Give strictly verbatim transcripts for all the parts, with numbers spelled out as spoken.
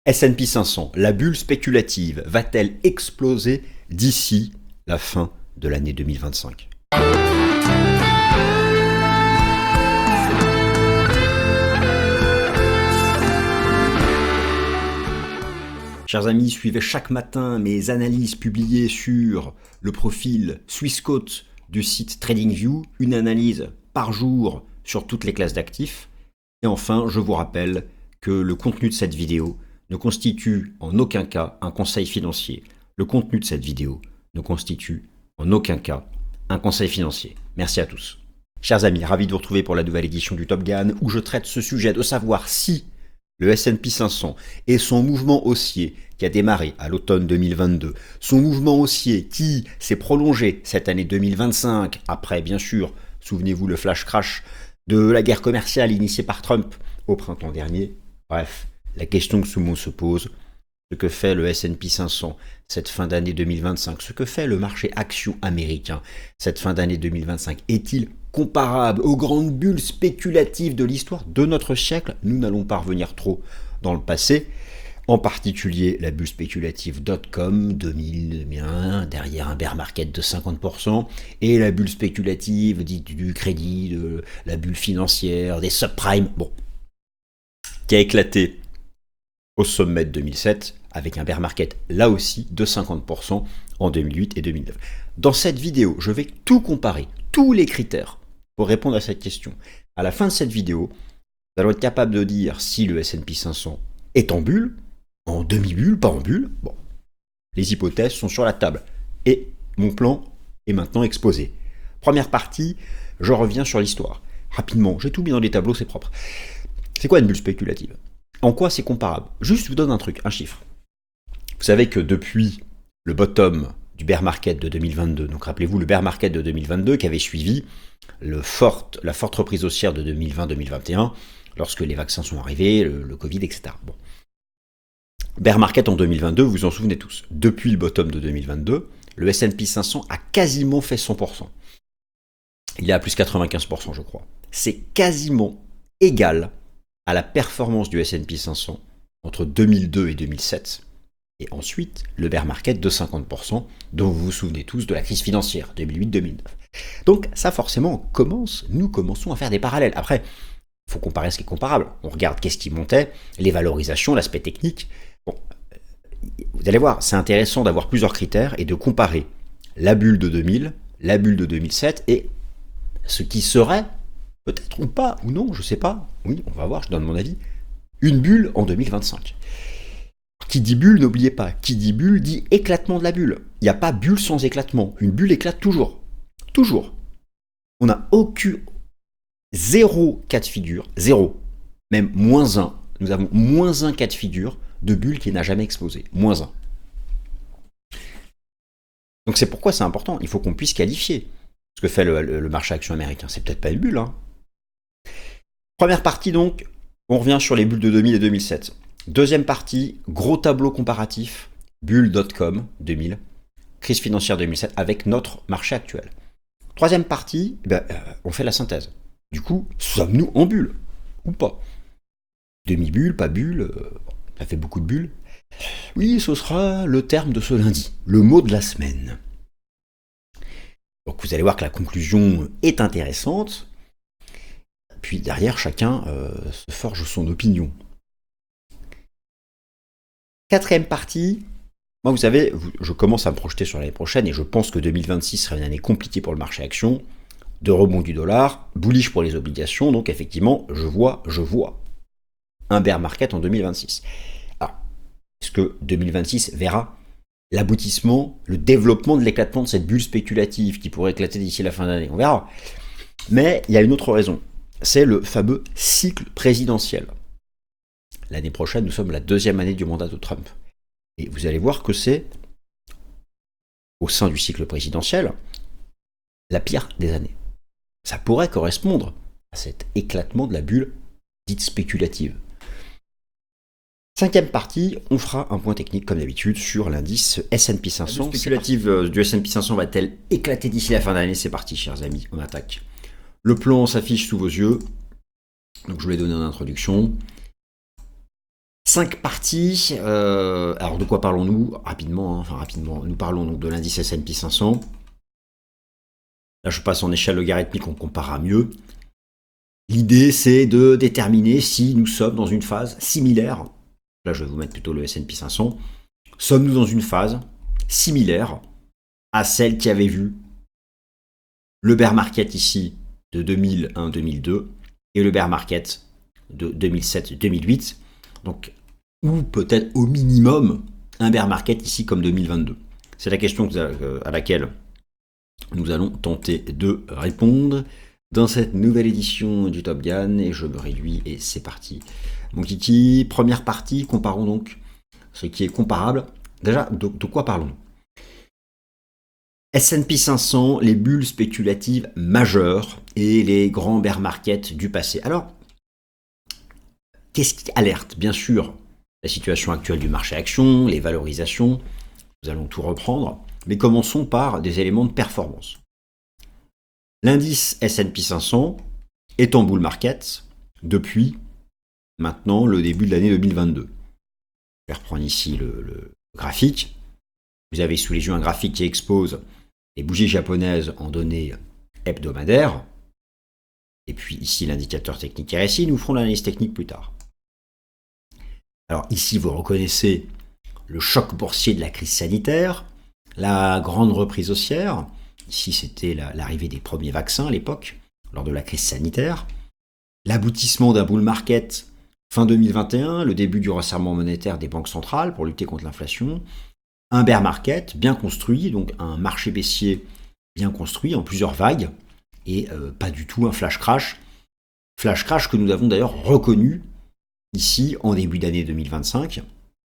S and P cinq cents, la bulle spéculative va-t-elle exploser d'ici la fin de l'année deux mille vingt-cinq? Chers amis, suivez chaque matin mes analyses publiées sur le profil Swissquote du site TradingView, une analyse par jour sur toutes les classes d'actifs. Et enfin, je vous rappelle que le contenu de cette vidéo ne constitue en aucun cas un conseil financier. Le contenu de cette vidéo ne constitue en aucun cas un conseil financier. Merci à tous. Chers amis, ravi de vous retrouver pour la nouvelle édition du Top Gun où je traite ce sujet de savoir si le S and P cinq cents et son mouvement haussier qui a démarré à l'automne deux mille vingt-deux, son mouvement haussier qui s'est prolongé cette année deux mille vingt-cinq, après bien sûr, souvenez-vous le flash crash de la guerre commerciale initiée par Trump au printemps dernier. Bref, la question que tout le monde se pose, ce que fait le S and P cinq cents cette fin d'année deux mille vingt-cinq, ce que fait le marché action américain cette fin d'année deux mille vingt-cinq, est-il comparable aux grandes bulles spéculatives de l'histoire de notre siècle? Nous n'allons pas revenir trop dans le passé, en particulier la bulle spéculative dot-com deux mille un, derrière un bear market de cinquante pour cent, et la bulle spéculative dite du crédit, de la bulle financière, des subprimes, bon, qui a éclaté au sommet de deux mille sept, avec un bear market là aussi de cinquante pour cent en deux mille huit et deux mille neuf. Dans cette vidéo, je vais tout comparer, tous les critères, pour répondre à cette question. À la fin de cette vidéo, vous allez être capable de dire si le S and P cinq cents est en bulle, en demi-bulle, pas en bulle. Bon, les hypothèses sont sur la table. Et mon plan est maintenant exposé. Première partie, je reviens sur l'histoire. Rapidement, j'ai tout mis dans les tableaux, c'est propre. C'est quoi une bulle spéculative? En quoi c'est comparable? Juste, je vous donne un truc, un chiffre. Vous savez que depuis le bottom du bear market de deux mille vingt-deux, donc rappelez-vous le bear market de deux mille vingt-deux qui avait suivi le forte, la forte reprise haussière de deux mille vingt deux mille vingt et un, lorsque les vaccins sont arrivés, le, le Covid, et cetera. Bon. Bear market en deux mille vingt-deux, vous vous en souvenez tous. Depuis le bottom de deux mille vingt-deux, le S and P cinq cents a quasiment fait cent pour cent. Il est à plus quatre-vingt-quinze pour cent, je crois. C'est quasiment égal à la performance du S and P cinq cents entre deux mille deux et deux mille sept. Et ensuite, le bear market de cinquante pour cent, dont vous vous souvenez tous de la crise financière, deux mille huit deux mille neuf. Donc ça, forcément, commence, nous commençons à faire des parallèles. Après, il faut comparer ce qui est comparable. On regarde qu'est-ce qui montait, les valorisations, l'aspect technique. Bon, vous allez voir, c'est intéressant d'avoir plusieurs critères et de comparer la bulle de deux mille, la bulle de deux mille sept et ce qui serait, peut-être ou pas, ou non, je ne sais pas, oui, on va voir, je donne mon avis, une bulle en deux mille vingt-cinq. Qui dit bulle, n'oubliez pas, qui dit bulle dit éclatement de la bulle. Il n'y a pas bulle sans éclatement. Une bulle éclate toujours. Toujours. On n'a aucun, zéro cas de figure, zéro, même moins un. Nous avons moins un cas de figure de bulle qui n'a jamais explosé. Moins un. Donc c'est pourquoi c'est important. Il faut qu'on puisse qualifier ce que fait le, le, le marché action américain. C'est peut-être pas une bulle, hein. Première partie donc, on revient sur les bulles de deux mille et deux mille sept. Deuxième partie, gros tableau comparatif, bulle dot-com deux mille, crise financière deux mille sept avec notre marché actuel. Troisième partie, ben, euh, on fait la synthèse. Du coup, sommes-nous en bulle ou pas? Demi-bulle, pas bulle, euh, ça fait beaucoup de bulles. Oui, ce sera le terme de ce lundi, le mot de la semaine. Donc vous allez voir que la conclusion est intéressante. Puis derrière, chacun euh, se forge son opinion. Quatrième partie, moi vous savez, je commence à me projeter sur l'année prochaine et je pense que deux mille vingt-six sera une année compliquée pour le marché action, de rebond du dollar, bullish pour les obligations, donc effectivement, je vois, je vois un bear market en deux mille vingt-six. Alors, est-ce que deux mille vingt-six verra l'aboutissement, le développement de l'éclatement de cette bulle spéculative qui pourrait éclater d'ici la fin d'année? On verra. Mais il y a une autre raison, c'est le fameux cycle présidentiel. L'année prochaine, nous sommes la deuxième année du mandat de Trump. Et vous allez voir que c'est, au sein du cycle présidentiel, la pire des années. Ça pourrait correspondre à cet éclatement de la bulle dite spéculative. Cinquième partie, on fera un point technique comme d'habitude sur l'indice S and P cinq cents. La bulle spéculative du S and P cinq cents va-t-elle éclater d'ici la fin d'année? C'est parti, chers amis, on attaque. Le plan s'affiche sous vos yeux. Donc je vous l'ai donné en introduction. Cinq parties. Euh, alors de quoi parlons-nous? Rapidement, hein, enfin rapidement. Nous parlons donc de l'indice S and P cinq cents. Là, je passe en échelle logarithmique, on comparera mieux. L'idée, c'est de déterminer si nous sommes dans une phase similaire. Là, je vais vous mettre plutôt le S and P cinq cents. Sommes-nous dans une phase similaire à celle qui avait vu le bear market ici de deux mille un deux mille deux et le bear market de deux mille sept deux mille huit, donc, ou peut-être au minimum un bear market ici comme deux mille vingt-deux. C'est la question à laquelle nous allons tenter de répondre dans cette nouvelle édition du Top Gun, et je me réduis et c'est parti. Mon kiki, première partie, comparons donc ce qui est comparable. Déjà, de, de quoi parlons-nous? S and P cinq cents, les bulles spéculatives majeures et les grands bear markets du passé. Alors, qu'est-ce qui alerte? Bien sûr, la situation actuelle du marché action, les valorisations, nous allons tout reprendre, mais commençons par des éléments de performance. L'indice S and P cinq cents est en bull market depuis maintenant le début de l'année deux mille vingt-deux. Je vais reprendre ici le, le graphique. Vous avez sous les yeux un graphique qui expose les bougies japonaises en données hebdomadaires. Et puis ici l'indicateur technique R S I, nous ferons l'analyse technique plus tard. Alors ici vous reconnaissez le choc boursier de la crise sanitaire, la grande reprise haussière. Ici c'était l'arrivée des premiers vaccins à l'époque, lors de la crise sanitaire. L'aboutissement d'un bull market fin deux mille vingt et un, le début du resserrement monétaire des banques centrales pour lutter contre l'inflation. Un bear market bien construit, donc un marché baissier bien construit en plusieurs vagues, et euh, pas du tout un flash crash. Flash crash que nous avons d'ailleurs reconnu ici en début d'année deux mille vingt-cinq,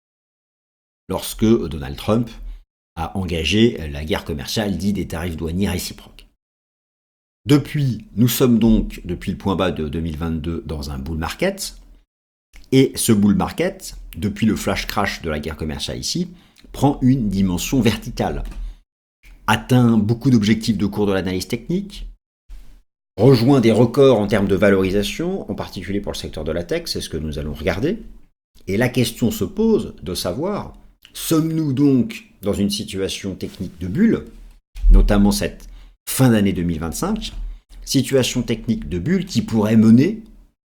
lorsque Donald Trump a engagé la guerre commerciale dite des tarifs douaniers réciproques. Depuis, nous sommes donc, depuis le point bas de deux mille vingt-deux, dans un bull market, et ce bull market, depuis le flash crash de la guerre commerciale ici, prend une dimension verticale, atteint beaucoup d'objectifs de cours de l'analyse technique, rejoint des records en termes de valorisation, en particulier pour le secteur de la tech, c'est ce que nous allons regarder. Et la question se pose de savoir, sommes-nous donc dans une situation technique de bulle, notamment cette fin d'année deux mille vingt-cinq, situation technique de bulle qui pourrait mener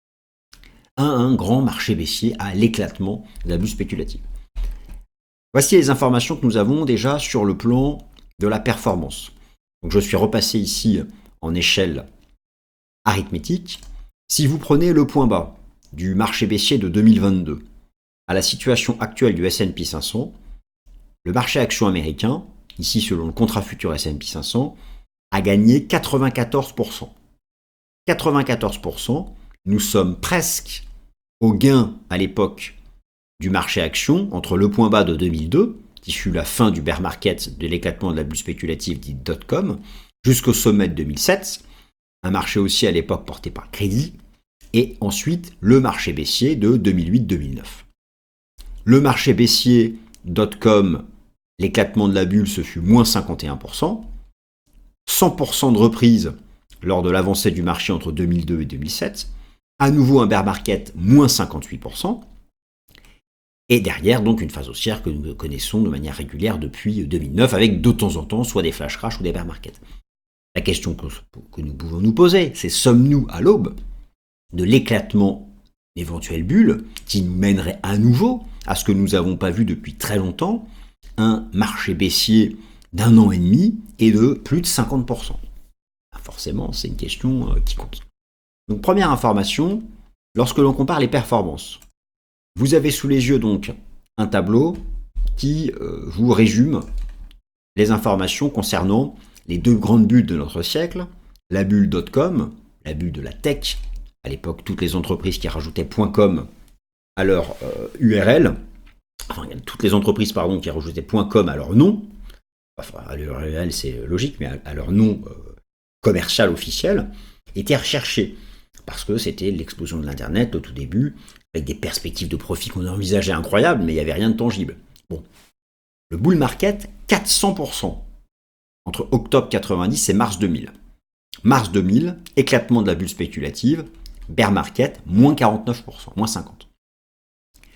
à un grand marché baissier, à l'éclatement de la bulle spéculative. Voici les informations que nous avons déjà sur le plan de la performance. Donc je suis repassé ici en échelle arithmétique. Si vous prenez le point bas du marché baissier de deux mille vingt-deux à la situation actuelle du S and P cinq cents, le marché action américain, ici selon le contrat futur S and P cinq cents, a gagné quatre-vingt-quatorze pour cent. quatre-vingt-quatorze pour cent, nous sommes presque au gain à l'époque du marché action entre le point bas de deux mille deux, qui fut la fin du bear market de l'éclatement de la bulle spéculative dite dot-com, jusqu'au sommet de deux mille sept, un marché haussier à l'époque porté par Crédit, et ensuite le marché baissier de deux mille huit deux mille neuf. Le marché baissier dot-com, l'éclatement de la bulle, ce fut moins cinquante et un pour cent, cent pour cent de reprise lors de l'avancée du marché entre deux mille deux et deux mille sept, à nouveau un bear market, moins cinquante-huit pour cent, et derrière, donc, une phase haussière que nous connaissons de manière régulière depuis deux mille neuf, avec de temps en temps soit des flash crash ou des bear markets. La question que, que nous pouvons nous poser, c'est sommes-nous à l'aube de l'éclatement d'éventuelles bulles qui nous mènerait à nouveau à ce que nous n'avons pas vu depuis très longtemps, un marché baissier d'un an et demi et de plus de cinquante pour cent. Forcément, c'est une question qui compte. Donc, première information, lorsque l'on compare les performances, vous avez sous les yeux donc un tableau qui euh, vous résume les informations concernant les deux grandes bulles de notre siècle, la bulle dot-com, la bulle de la tech, à l'époque toutes les entreprises qui rajoutaient .com à leur euh, U R L, enfin toutes les entreprises pardon qui rajoutaient .com à leur nom, enfin à leur U R L c'est logique, mais à, à leur nom euh, commercial officiel, étaient recherchées parce que c'était l'explosion de l'internet au tout début, avec des perspectives de profit qu'on envisageait incroyables, mais il n'y avait rien de tangible. Bon, le bull market, quatre cents pour cent entre octobre quatre-vingt-dix et mars deux mille. Mars deux mille, éclatement de la bulle spéculative, bear market, moins quarante-neuf pour cent, moins cinquante.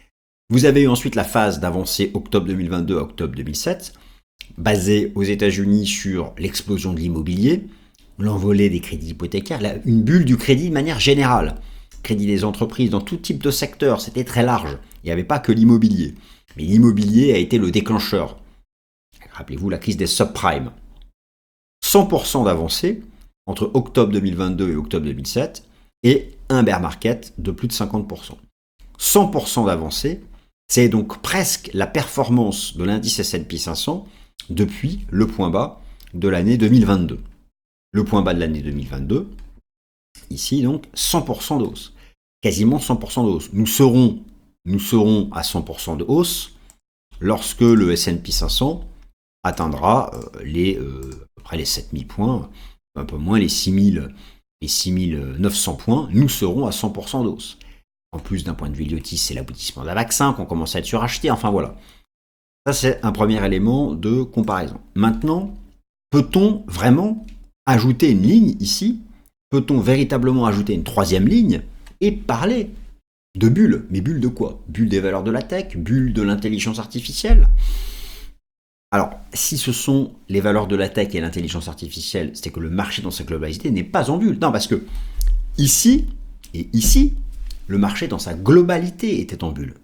Vous avez eu ensuite la phase d'avancée octobre deux mille vingt-deux à octobre deux mille sept, basée aux États-Unis sur l'explosion de l'immobilier, l'envolée des crédits hypothécaires, une bulle du crédit de manière générale. Crédit des entreprises dans tout type de secteur, c'était très large. Il n'y avait pas que l'immobilier. Mais l'immobilier a été le déclencheur. Rappelez-vous la crise des subprimes. cent pour cent d'avancée entre octobre deux mille vingt-deux et octobre deux mille sept et un bear market de plus de cinquante pour cent. cent pour cent d'avancée, c'est donc presque la performance de l'indice S and P cinq cents depuis le point bas de l'année deux mille vingt-deux. Le point bas de l'année deux mille vingt-deux, ici donc cent pour cent de hausse. Quasiment cent pour cent de hausse. Nous serons, nous serons à cent pour cent de hausse lorsque le S and P cinq cents atteindra euh, les, euh, à peu près les sept mille points, un peu moins les six mille, les six mille neuf cents points, nous serons à cent pour cent de hausse. En plus, d'un point de vue idiotis, c'est l'aboutissement d'un vaccin qu'on commence à être suracheté, enfin voilà. Ça, c'est un premier élément de comparaison. Maintenant, peut-on vraiment ajouter une ligne ici? Peut-on véritablement ajouter une troisième ligne et parler de bulles? Mais bulles de quoi? Bulles des valeurs de la tech? Bulles de l'intelligence artificielle? Alors, si ce sont les valeurs de la tech et l'intelligence artificielle, c'est que le marché dans sa globalité n'est pas en bulle. Non, parce que ici et ici, le marché dans sa globalité était en bulle.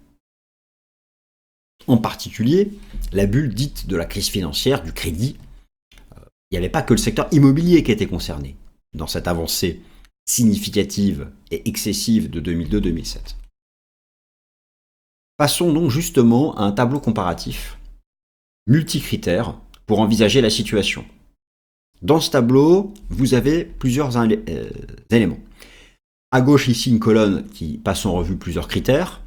En particulier, la bulle dite de la crise financière, du crédit. Il n'y avait pas que le secteur immobilier qui était concerné dans cette avancée significative et excessive de deux mille deux deux mille sept. Passons donc justement à un tableau comparatif multicritères pour envisager la situation. Dans ce tableau, vous avez plusieurs euh, éléments. À gauche, ici, une colonne qui passe en revue plusieurs critères.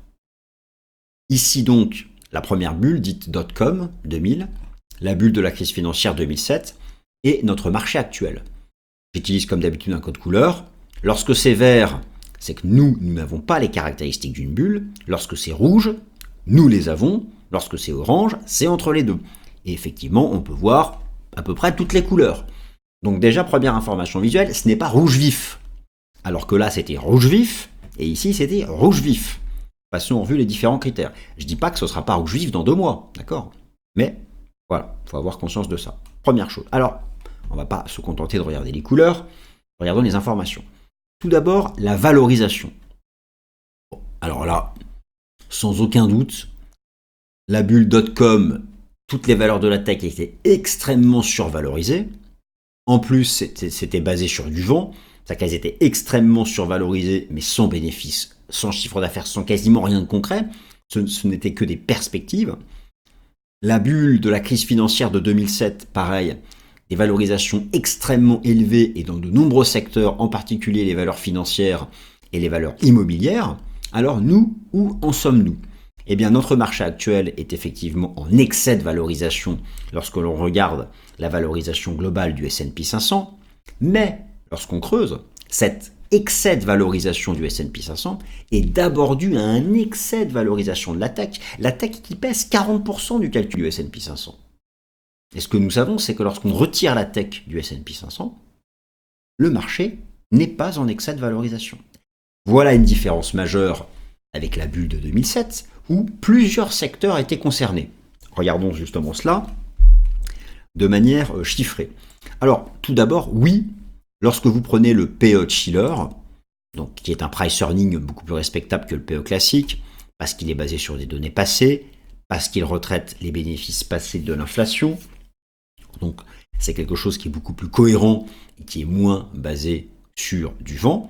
Ici, donc, la première bulle, dite dot-com deux mille, la bulle de la crise financière deux mille sept, et notre marché actuel. J'utilise comme d'habitude un code couleur. Lorsque c'est vert, c'est que nous, nous n'avons pas les caractéristiques d'une bulle. Lorsque c'est rouge, nous les avons. Lorsque c'est orange, c'est entre les deux. Et effectivement, on peut voir à peu près toutes les couleurs. Donc déjà, première information visuelle, ce n'est pas rouge vif. Alors que là, c'était rouge vif, et ici, c'était rouge vif. Passons en revue les différents critères. Je ne dis pas que ce ne sera pas rouge vif dans deux mois, d'accord? Mais voilà, il faut avoir conscience de ça. Première chose. Alors, on ne va pas se contenter de regarder les couleurs, regardons les informations. Tout d'abord, la valorisation. Bon, alors là, sans aucun doute, la bulle dot-com, toutes les valeurs de la tech étaient extrêmement survalorisées. En plus, c'était, c'était basé sur du vent. C'est-à-dire qu'elles étaient extrêmement survalorisées, mais sans bénéfice, sans chiffre d'affaires, sans quasiment rien de concret. Ce, ce n'était que des perspectives. La bulle de la crise financière de deux mille sept, pareil, des valorisations extrêmement élevées et dans de nombreux secteurs, en particulier les valeurs financières et les valeurs immobilières. Alors nous, où en sommes-nous? Eh bien, notre marché actuel est effectivement en excès de valorisation lorsque l'on regarde la valorisation globale du S and P cinq cents, mais lorsqu'on creuse, cet excès de valorisation du S and P cinq cents est d'abord dû à un excès de valorisation de la tech, la tech qui pèse quarante pour cent du calcul du S and P cinq cents. Et ce que nous savons, c'est que lorsqu'on retire la tech du S and P cinq cents, le marché n'est pas en excès de valorisation. Voilà une différence majeure avec la bulle de deux mille sept, où plusieurs secteurs étaient concernés. Regardons justement cela de manière chiffrée. Alors, tout d'abord, oui, lorsque vous prenez le P E de Shiller, donc, qui est un price earning beaucoup plus respectable que le P E classique, parce qu'il est basé sur des données passées, parce qu'il retraite les bénéfices passés de l'inflation, donc c'est quelque chose qui est beaucoup plus cohérent et qui est moins basé sur du vent.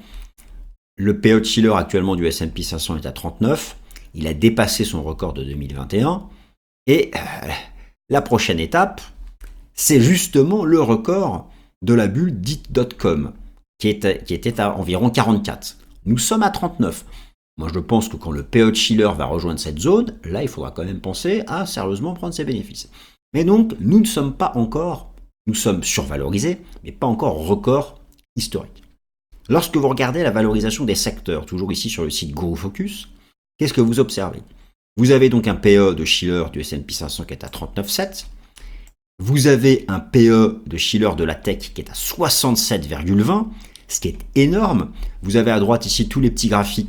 Le P E de Shiller actuellement du S and P cinq cents est à trente-neuf. Il a dépassé son record de deux mille vingt et un. Et euh, la prochaine étape, c'est justement le record de la bulle dite dot-com, qui, est, qui était à environ quarante-quatre. Nous sommes à trente-neuf. Moi, je pense que quand le P E de Shiller va rejoindre cette zone, là, il faudra quand même penser à sérieusement prendre ses bénéfices. Mais donc, nous ne sommes pas encore, nous sommes survalorisés, mais pas encore record historique. Lorsque vous regardez la valorisation des secteurs, toujours ici sur le site Guru Focus, qu'est-ce que vous observez? Vous avez donc un P E de Shiller du S and P cinq cents qui est à trente-neuf virgule sept. Vous avez un P E de Shiller de la tech qui est à soixante-sept virgule vingt, ce qui est énorme. Vous avez à droite ici tous les petits graphiques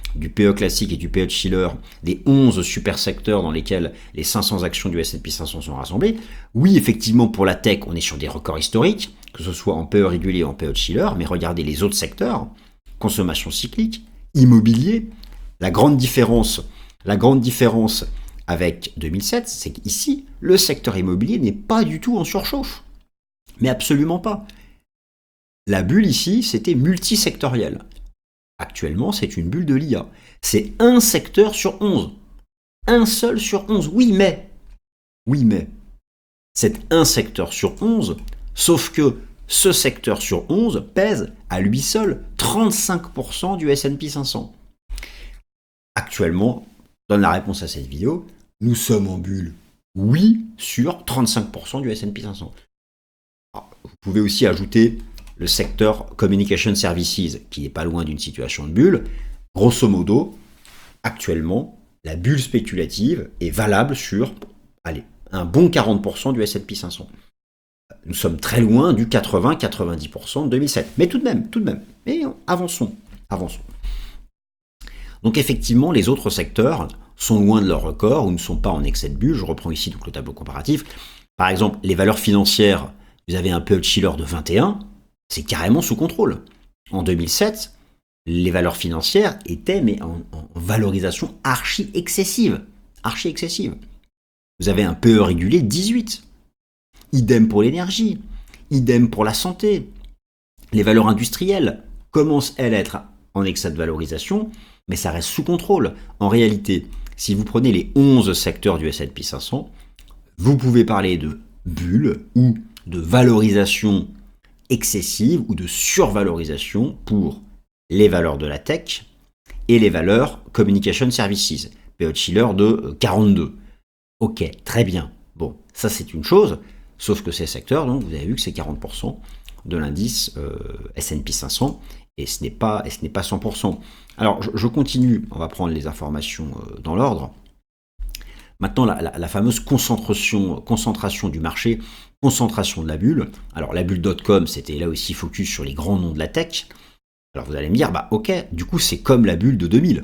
du P E classique et du P E de Shiller, des onze super secteurs dans lesquels les cinq cents actions du S and P cinq cents sont rassemblées, oui, effectivement, pour la tech, on est sur des records historiques, que ce soit en P E régulier ou en P E de Shiller, mais regardez les autres secteurs, consommation cyclique, immobilier, la grande différence, la grande différence avec deux mille sept, c'est qu'ici, le secteur immobilier n'est pas du tout en surchauffe. Mais absolument pas. La bulle ici, c'était multisectoriel. Actuellement, c'est une bulle de l'I A. C'est un secteur sur onze. Un seul sur onze. Oui, mais. Oui, mais. C'est un secteur sur onze, sauf que ce secteur sur onze pèse à lui seul trente-cinq pour cent du S and P cinq cents. Actuellement, donne la réponse à cette vidéo, nous sommes en bulle. Oui, sur trente-cinq pour cent du S and P cinq cents. Alors, vous pouvez aussi ajouter le secteur Communication Services, qui n'est pas loin d'une situation de bulle. Grosso modo, actuellement, la bulle spéculative est valable sur, allez, un bon quarante pour cent du S and P cinq cents. Nous sommes très loin du quatre-vingts à quatre-vingt-dix pour cent de deux mille sept. Mais tout de même, tout de même. Mais avançons, avançons. Donc effectivement, les autres secteurs sont loin de leur record ou ne sont pas en excès de bulle. Je reprends ici donc le tableau comparatif. Par exemple, les valeurs financières, vous avez un P E de Shiller de vingt et un, c'est carrément sous contrôle. En deux mille sept, les valeurs financières étaient mais en, en valorisation archi excessive. Archi excessive. Vous avez un P E régulier de dix-huit. Idem pour l'énergie. Idem pour la santé. Les valeurs industrielles commencent, elles, à être en excès de valorisation, mais ça reste sous contrôle. En réalité, si vous prenez les onze secteurs du S and P cinq cents, vous pouvez parler de bulle ou de valorisation excessive ou de survalorisation pour les valeurs de la tech et les valeurs Communication Services, P E de Shiller de quarante-deux. Ok, très bien. Bon, ça c'est une chose, sauf que ces secteurs, donc vous avez vu que c'est quarante pour cent de l'indice euh, S and P cinq cents et ce n'est pas, et ce n'est pas cent pour cent. Alors je, je continue, on va prendre les informations euh, dans l'ordre. Maintenant, la, la, la fameuse concentration, concentration du marché, concentration de la bulle. Alors, la bulle dot com, c'était là aussi focus sur les grands noms de la tech. Alors, vous allez me dire, bah ok, du coup, c'est comme la bulle de deux mille.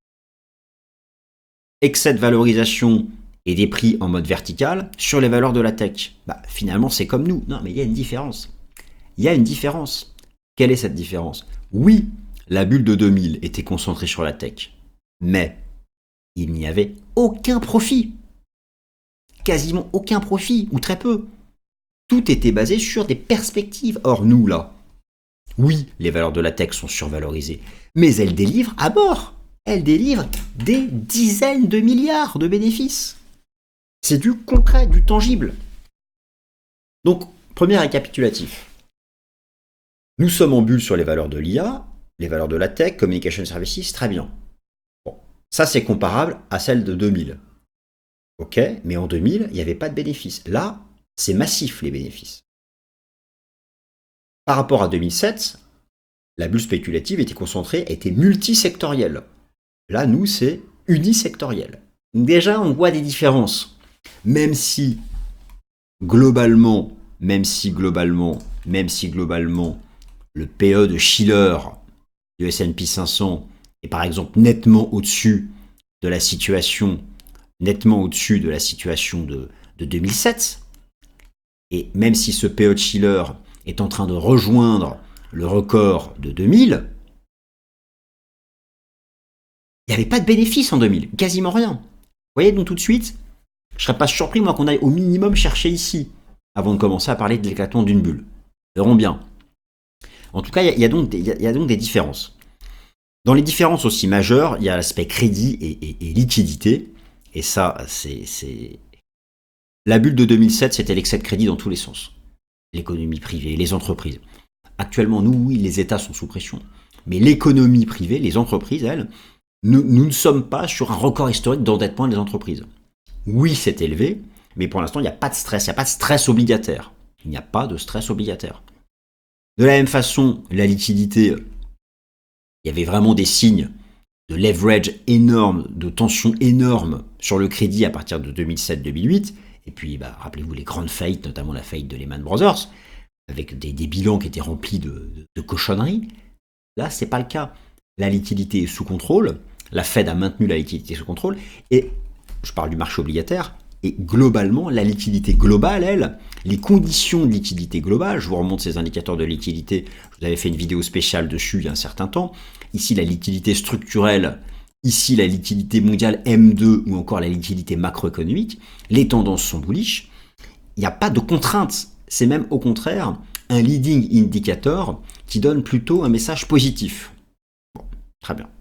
Excès de valorisation et des prix en mode vertical sur les valeurs de la tech. Bah, finalement, c'est comme nous. Non, mais il y a une différence. Il y a une différence. Quelle est cette différence? Oui, la bulle de deux mille était concentrée sur la tech, mais il n'y avait aucun profit. Quasiment aucun profit, ou très peu. Tout était basé sur des perspectives. Or, nous, là, oui, les valeurs de la tech sont survalorisées, mais elles délivrent à bord. Elles délivrent des dizaines de milliards de bénéfices. C'est du concret, du tangible. Donc, premier récapitulatif. Nous sommes en bulle sur les valeurs de l'I A, les valeurs de la tech, Communication Services, très bien. Ça, c'est comparable à celle de deux mille. Ok, mais en deux mille, il n'y avait pas de bénéfices. Là, c'est massif, les bénéfices. Par rapport à deux mille sept, la bulle spéculative était concentrée, était multisectorielle. Là, nous, c'est unisectoriel. Donc déjà, on voit des différences. Même si, globalement, même si globalement, même si globalement, le P E de Shiller du S and P cinq cents est par exemple nettement au-dessus de la situation, nettement au-dessus de la situation de, de deux mille sept. Et même si ce P E de Shiller est en train de rejoindre le record de deux mille, il n'y avait pas de bénéfice en deux mille, quasiment rien. Vous voyez, donc tout de suite, je ne serais pas surpris, moi, qu'on aille au minimum chercher ici, avant de commencer à parler de l'éclatement d'une bulle. Verrons bien. En tout cas, il y, y, y, y a donc des différences. Dans les différences aussi majeures, il y a l'aspect crédit et, et, et liquidité. Et ça, c'est, c'est... La bulle de deux mille sept, c'était l'excès de crédit dans tous les sens. L'économie privée, les entreprises. Actuellement, nous, oui, les États sont sous pression. Mais l'économie privée, les entreprises, elles, nous, nous ne sommes pas sur un record historique d'endettement des entreprises. Oui, c'est élevé, mais pour l'instant, il n'y a pas de stress. Il n'y a pas de stress obligataire. Il n'y a pas de stress obligataire. De la même façon, la liquidité... Il y avait vraiment des signes de leverage énorme, de tension énorme sur le crédit à partir de deux mille sept deux mille huit. Et puis, bah, rappelez-vous les grandes faillites, notamment la faillite de Lehman Brothers, avec des, des bilans qui étaient remplis de, de, de cochonneries. Là, ce n'est pas le cas. La liquidité est sous contrôle. La Fed a maintenu la liquidité sous contrôle. Et je parle du marché obligataire. Et globalement, la liquidité globale, elle, les conditions de liquidité globale, je vous remonte ces indicateurs de liquidité, je vous avais fait une vidéo spéciale dessus il y a un certain temps. Ici, la liquidité structurelle, ici, la liquidité mondiale M deux ou encore la liquidité macroéconomique, les tendances sont bullish. Il n'y a pas de contraintes. C'est même au contraire un leading indicator qui donne plutôt un message positif. Bon, très bien.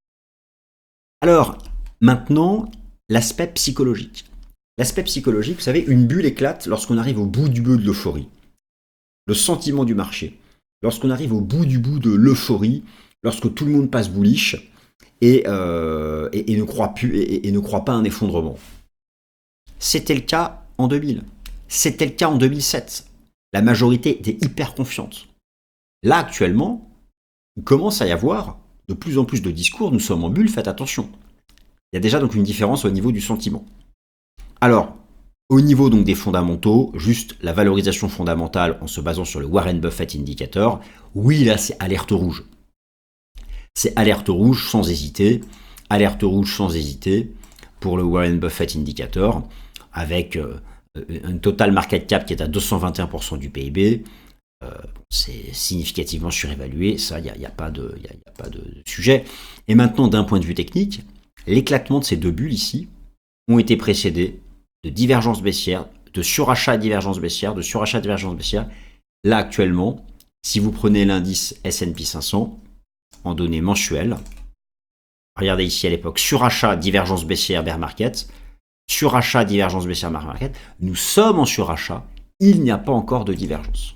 Alors, maintenant, l'aspect psychologique. L'aspect psychologique, vous savez, une bulle éclate lorsqu'on arrive au bout du bout de l'euphorie. Le sentiment du marché. Lorsqu'on arrive au bout du bout de l'euphorie, lorsque tout le monde passe bullish et, euh, et, et, ne croit plus, et, et ne croit pas à un effondrement. C'était le cas en deux mille. C'était le cas en deux mille sept. La majorité était hyper confiante. Là, actuellement, il commence à y avoir de plus en plus de discours. Nous sommes en bulle, faites attention. Il y a déjà donc une différence au niveau du sentiment. Alors, au niveau donc des fondamentaux, juste la valorisation fondamentale en se basant sur le Warren Buffett Indicator, oui, là, c'est alerte rouge. C'est alerte rouge sans hésiter. Alerte rouge sans hésiter pour le Warren Buffett Indicator, avec euh, un total market cap qui est à deux cent vingt et un pour cent du P I B. Euh, c'est significativement surévalué, ça, il n'y a, y a, pas de, y a, y a pas de sujet. Et maintenant, d'un point de vue technique, l'éclatement de ces deux bulles ici ont été précédés de divergence baissière, de surachat divergence baissière, de surachat divergence baissière. Là, actuellement, si vous prenez l'indice S and P cinq cents en données mensuelles, regardez ici à l'époque, surachat divergence baissière bear market, surachat divergence baissière bear market, nous sommes en surachat, il n'y a pas encore de divergence.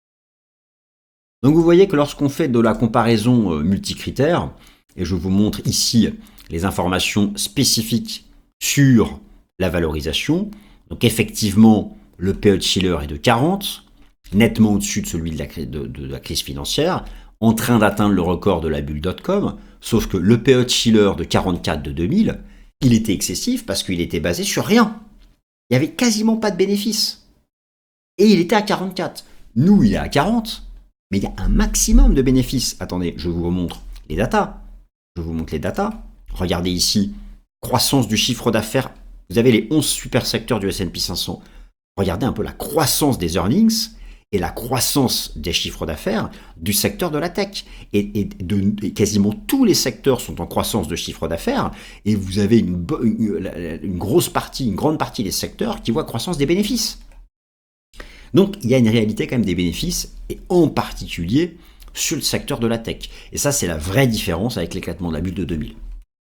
Donc vous voyez que lorsqu'on fait de la comparaison multicritère, et je vous montre ici les informations spécifiques sur la valorisation. Donc effectivement, le P E de Shiller est de quarante, nettement au-dessus de celui de la, de, de la crise financière, en train d'atteindre le record de la bulle dot-com, sauf que le P E de Shiller de quarante-quatre de deux mille, il était excessif parce qu'il était basé sur rien. Il n'y avait quasiment pas de bénéfices. Et il était à quarante-quatre. Nous, il est à quarante, mais il y a un maximum de bénéfices. Attendez, je vous remontre les datas. Je vous montre les datas. Regardez ici, croissance du chiffre d'affaires. Vous avez les onze super secteurs du S and P cinq cents. Regardez un peu la croissance des earnings et la croissance des chiffres d'affaires du secteur de la tech. Et, et, de, et quasiment tous les secteurs sont en croissance de chiffre d'affaires. Et vous avez une, une, une grosse partie, une grande partie des secteurs qui voient croissance des bénéfices. Donc, il y a une réalité quand même des bénéfices, et en particulier sur le secteur de la tech. Et ça, c'est la vraie différence avec l'éclatement de la bulle de deux mille.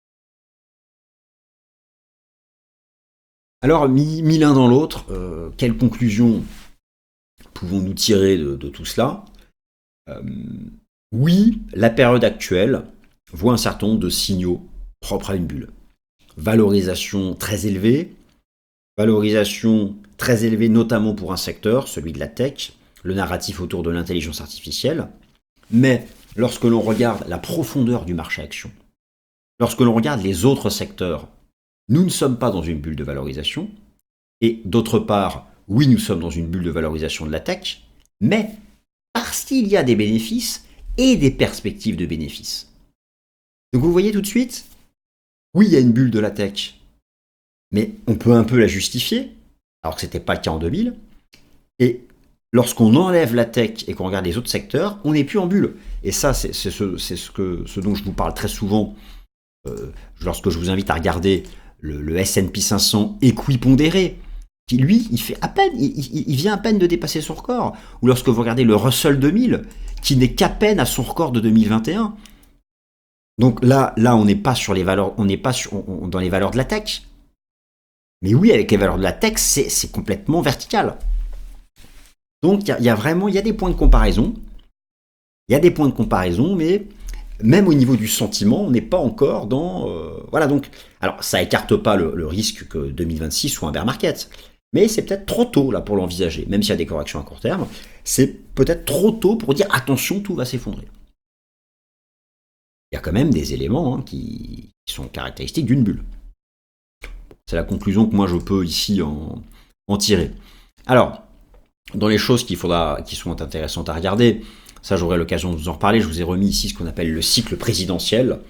Alors, mis, mis l'un dans l'autre, euh, quelles conclusions pouvons-nous tirer de, de tout cela ? euh, Oui, la période actuelle voit un certain nombre de signaux propres à une bulle. Valorisation très élevée, valorisation très élevée notamment pour un secteur, celui de la tech, le narratif autour de l'intelligence artificielle. Mais lorsque l'on regarde la profondeur du marché action, lorsque l'on regarde les autres secteurs, nous ne sommes pas dans une bulle de valorisation. Et d'autre part, oui, nous sommes dans une bulle de valorisation de la tech, mais parce qu'il y a des bénéfices et des perspectives de bénéfices. Donc vous voyez tout de suite, oui, il y a une bulle de la tech, mais on peut un peu la justifier, alors que ce n'était pas le cas en deux mille. Et lorsqu'on enlève la tech et qu'on regarde les autres secteurs, on n'est plus en bulle. Et ça, c'est, c'est, ce, c'est ce, que, ce dont je vous parle très souvent euh, lorsque je vous invite à regarder le, le S and P cinq cents équipondéré, qui lui, il fait à peine, il, il, il vient à peine de dépasser son record. Ou lorsque vous regardez le Russell deux mille, qui n'est qu'à peine à son record de deux mille vingt et un. Donc là, là, on n'est pas sur les valeurs, on n'est pas sur, on, dans les valeurs de la tech. Mais oui, avec les valeurs de la tech, c'est, c'est complètement vertical. Donc il y, y a vraiment, il y a des points de comparaison. Il y a des points de comparaison, mais même au niveau du sentiment, on n'est pas encore dans... Euh, voilà, donc... Alors, ça écarte pas le, le risque que deux mille vingt-six soit un bear market. Mais c'est peut-être trop tôt là pour l'envisager. Même s'il y a des corrections à court terme, c'est peut-être trop tôt pour dire attention, tout va s'effondrer. Il y a quand même des éléments hein, qui, qui sont caractéristiques d'une bulle. C'est la conclusion que moi je peux ici en, en tirer. Alors, dans les choses qu'il faudra, qui sont intéressantes à regarder, ça j'aurai l'occasion de vous en reparler, je vous ai remis ici ce qu'on appelle le cycle présidentiel.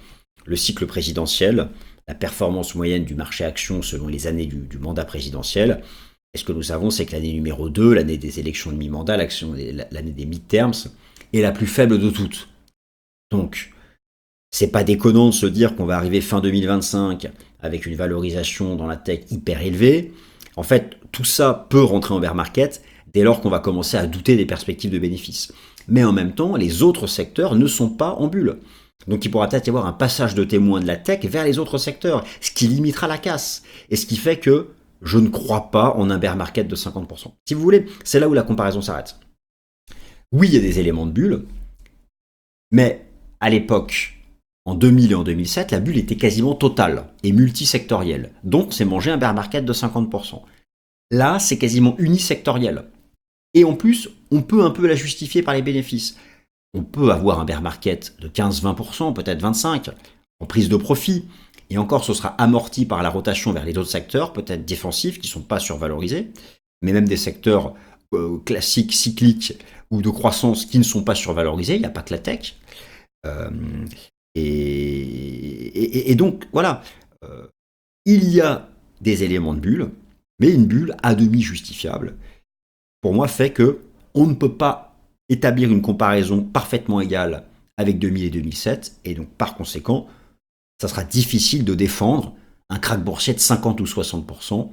le cycle présidentiel, la performance moyenne du marché action selon les années du, du mandat présidentiel. Et ce que nous savons, c'est que l'année numéro deux, l'année des élections de mi-mandat, l'année des mid-terms, est la plus faible de toutes. Donc, c'est pas déconnant de se dire qu'on va arriver fin deux mille vingt-cinq avec une valorisation dans la tech hyper élevée. En fait, tout ça peut rentrer en bear market dès lors qu'on va commencer à douter des perspectives de bénéfices. Mais en même temps, les autres secteurs ne sont pas en bulle. Donc il pourra peut-être y avoir un passage de témoin de la tech vers les autres secteurs, ce qui limitera la casse. Et ce qui fait que je ne crois pas en un bear market de cinquante pour cent. Si vous voulez, c'est là où la comparaison s'arrête. Oui, il y a des éléments de bulle, mais à l'époque, en deux mille et en deux mille sept, la bulle était quasiment totale et multisectorielle. Donc c'est manger un bear market de cinquante pour cent. Là, c'est quasiment unisectoriel. Et en plus, on peut un peu la justifier par les bénéfices. On peut avoir un bear market de quinze à vingt pour cent, peut-être vingt-cinq pour cent, en prise de profit. Et encore, ce sera amorti par la rotation vers les autres secteurs, peut-être défensifs, qui ne sont pas survalorisés, mais même des secteurs euh, classiques, cycliques ou de croissance qui ne sont pas survalorisés. Il n'y a pas que la tech. Euh, et, et, et donc, voilà, euh, il y a des éléments de bulle, mais une bulle à demi justifiable, pour moi, fait que on ne peut pas établir une comparaison parfaitement égale avec deux mille et deux mille sept, et donc par conséquent, ça sera difficile de défendre un krach boursier de cinquante ou soixante pour cent.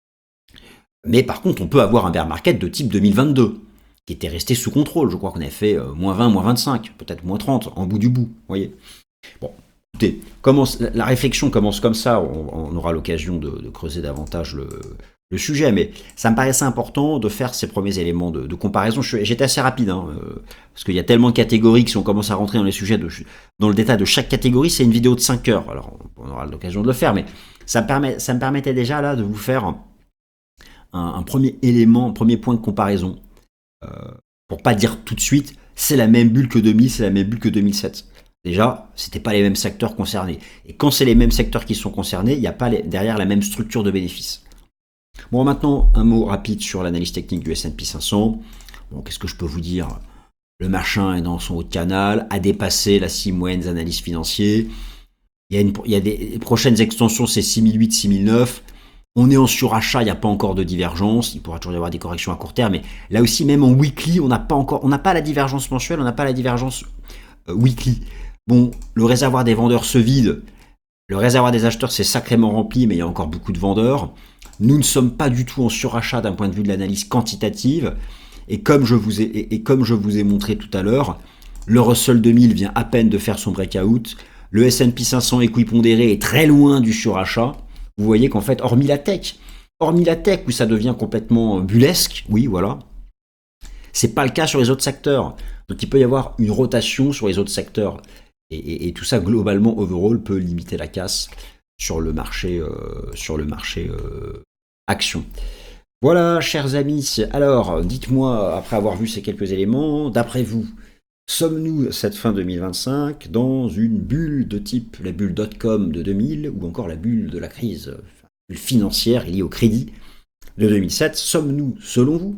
Mais par contre, on peut avoir un bear market de type deux mille vingt-deux, qui était resté sous contrôle. Je crois qu'on avait fait euh, moins vingt, moins vingt-cinq, peut-être moins trente, en bout du bout, vous voyez. Bon, écoutez, commence, la réflexion commence comme ça, on, on aura l'occasion de, de creuser davantage le... le sujet, mais ça me paraissait important de faire ces premiers éléments de, de comparaison. J'étais assez rapide, hein, euh, parce qu'il y a tellement de catégories que si on commence à rentrer dans les sujets, de, dans le détail de chaque catégorie, c'est une vidéo de cinq heures. Alors, on aura l'occasion de le faire, mais ça me, permet, ça me permettait déjà là de vous faire un, un premier élément, un premier point de comparaison, euh, pour pas dire tout de suite, c'est la même bulle que deux mille, c'est la même bulle que deux mille sept. Déjà, c'était pas les mêmes secteurs concernés. Et quand c'est les mêmes secteurs qui sont concernés, il n'y a pas les, derrière la même structure de bénéfices. Bon, maintenant, un mot rapide sur l'analyse technique du S and P cinq cents. Bon, qu'est-ce que je peux vous dire? Le machin est dans son haut de canal, a dépassé la six moyenne des analystes financiers. Il y a, une, il y a des prochaines extensions, c'est six mille huit, six mille neuf. On est en surachat, il n'y a pas encore de divergence. Il pourra toujours y avoir des corrections à court terme, mais là aussi, même en weekly, on n'a pas encore, on n'a pas la divergence mensuelle, on n'a pas la divergence euh, weekly. Bon, le réservoir des vendeurs se vide. Le réservoir des acheteurs s'est sacrément rempli, mais il y a encore beaucoup de vendeurs. Nous ne sommes pas du tout en surachat d'un point de vue de l'analyse quantitative. Et comme je vous ai, et, et comme je vous ai montré tout à l'heure, le Russell deux mille vient à peine de faire son breakout. Le S and P cinq cents équipondéré est très loin du surachat. Vous voyez qu'en fait, hormis la tech, hormis la tech où ça devient complètement bullesque, oui, voilà, c'est pas le cas sur les autres secteurs. Donc il peut y avoir une rotation sur les autres secteurs. Et, et, et tout ça, globalement, overall, peut limiter la casse sur le marché, euh, sur le marché euh, action. Voilà, chers amis. Alors, dites-moi, après avoir vu ces quelques éléments, d'après vous, sommes-nous, cette fin deux mille vingt-cinq, dans une bulle de type la bulle dot-com de deux mille ou encore la bulle de la crise enfin, bulle financière liée au crédit de deux mille sept? Sommes-nous, selon vous,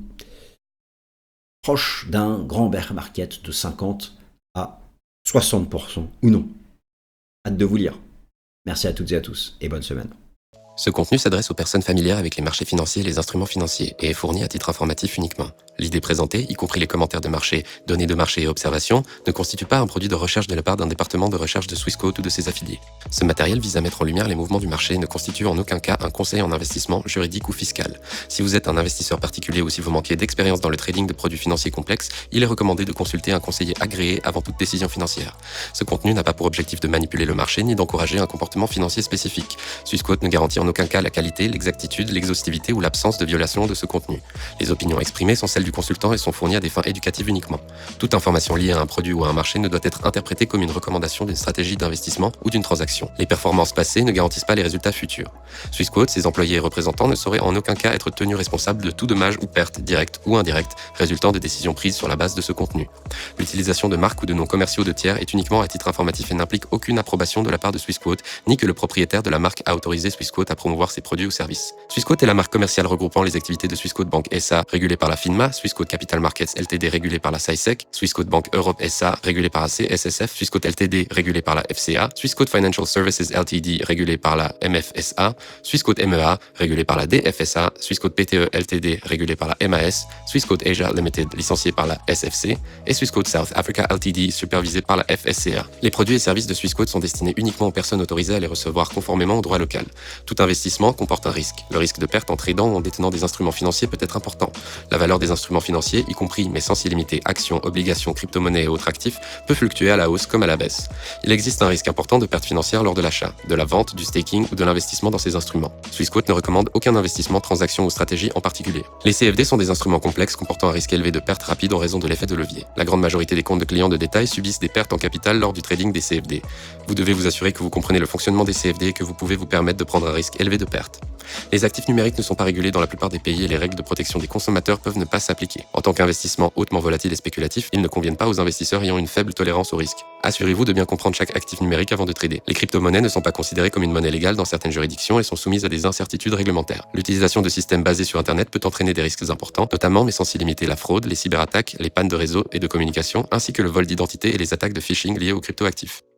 proche d'un grand bear market de cinquante à soixante pour cent ou non? Hâte de vous lire. Merci à toutes et à tous et bonne semaine. Ce contenu s'adresse aux personnes familières avec les marchés financiers et les instruments financiers et est fourni à titre informatif uniquement. L'idée présentée, y compris les commentaires de marché, données de marché et observations, ne constitue pas un produit de recherche de la part d'un département de recherche de Swissquote ou de ses affiliés. Ce matériel vise à mettre en lumière les mouvements du marché et ne constitue en aucun cas un conseil en investissement juridique ou fiscal. Si vous êtes un investisseur particulier ou si vous manquez d'expérience dans le trading de produits financiers complexes, il est recommandé de consulter un conseiller agréé avant toute décision financière. Ce contenu n'a pas pour objectif de manipuler le marché ni d'encourager un comportement financier spécifique. Swissquote ne garantit en aucun cas la qualité, l'exactitude, l'exhaustivité ou l'absence de violation de ce contenu. Les opinions exprimées sont celles du consultant et sont fournies à des fins éducatives uniquement. Toute information liée à un produit ou à un marché ne doit être interprétée comme une recommandation d'une stratégie d'investissement ou d'une transaction. Les performances passées ne garantissent pas les résultats futurs. Swissquote, ses employés et représentants ne sauraient en aucun cas être tenus responsables de tout dommage ou perte, directe ou indirecte, résultant de décisions prises sur la base de ce contenu. L'utilisation de marques ou de noms commerciaux de tiers est uniquement à titre informatif et n'implique aucune approbation de la part de Swissquote, ni que le propriétaire de la marque a autorisé Swissquote à promouvoir ses produits ou services. Swissquote est la marque commerciale regroupant les activités de Swissquote Bank S A, régulée par la FINMA, Swissquote Capital Markets Ltd, régulée par la S A I S E C, Swissquote Bank Europe S A, régulée par la C S S F, Swissquote Ltd, régulée par la F C A, Swissquote Financial Services Ltd, régulée par la M F S A, Swissquote M E A, régulée par la D F S A, Swissquote P T E Ltd, régulée par la M A S, Swissquote Asia Limited, licenciée par la S F C, et Swissquote South Africa Ltd, supervisée par la F S C A. Les produits et services de Swissquote sont destinés uniquement aux personnes autorisées à les recevoir conformément au droit local. Tout investissement comporte un risque. Le risque de perte en tradant ou en détenant des instruments financiers peut être important. La valeur des instruments financiers, y compris mais sans s'y limiter actions, obligations, crypto-monnaies et autres actifs, peut fluctuer à la hausse comme à la baisse. Il existe un risque important de perte financière lors de l'achat, de la vente, du staking ou de l'investissement dans ces instruments. Swissquote ne recommande aucun investissement, transaction ou stratégie en particulier. Les C F D sont des instruments complexes comportant un risque élevé de perte rapide en raison de l'effet de levier. La grande majorité des comptes de clients de détail subissent des pertes en capital lors du trading des C F D. Vous devez vous assurer que vous comprenez le fonctionnement des C F D et que vous pouvez vous permettre de prendre un risque élevé de perte. Les actifs numériques ne sont pas régulés dans la plupart des pays et les règles de protection des consommateurs peuvent ne pas s'appliquer. En tant qu'investissement hautement volatile et spéculatif, ils ne conviennent pas aux investisseurs ayant une faible tolérance au risque. Assurez-vous de bien comprendre chaque actif numérique avant de trader. Les crypto-monnaies ne sont pas considérées comme une monnaie légale dans certaines juridictions et sont soumises à des incertitudes réglementaires. L'utilisation de systèmes basés sur Internet peut entraîner des risques importants, notamment mais sans s'y limiter la fraude, les cyberattaques, les pannes de réseau et de communication, ainsi que le vol d'identité et les attaques de phishing liées aux cryptoactifs.